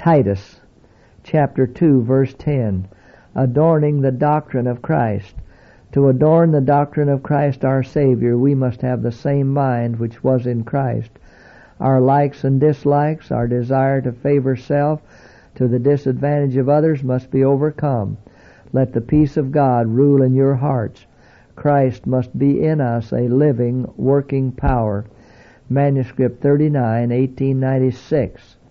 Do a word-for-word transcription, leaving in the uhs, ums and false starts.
Titus chapter two, verse ten, adorning the doctrine of Christ. To adorn the doctrine of Christ our Savior, we must have the same mind which was in Christ. Our likes and dislikes, our desire to favor self to the disadvantage of others must be overcome. Let the peace of God rule in your hearts. Christ must be in us a living, working power. Manuscript thirty-nine, eighteen ninety-six.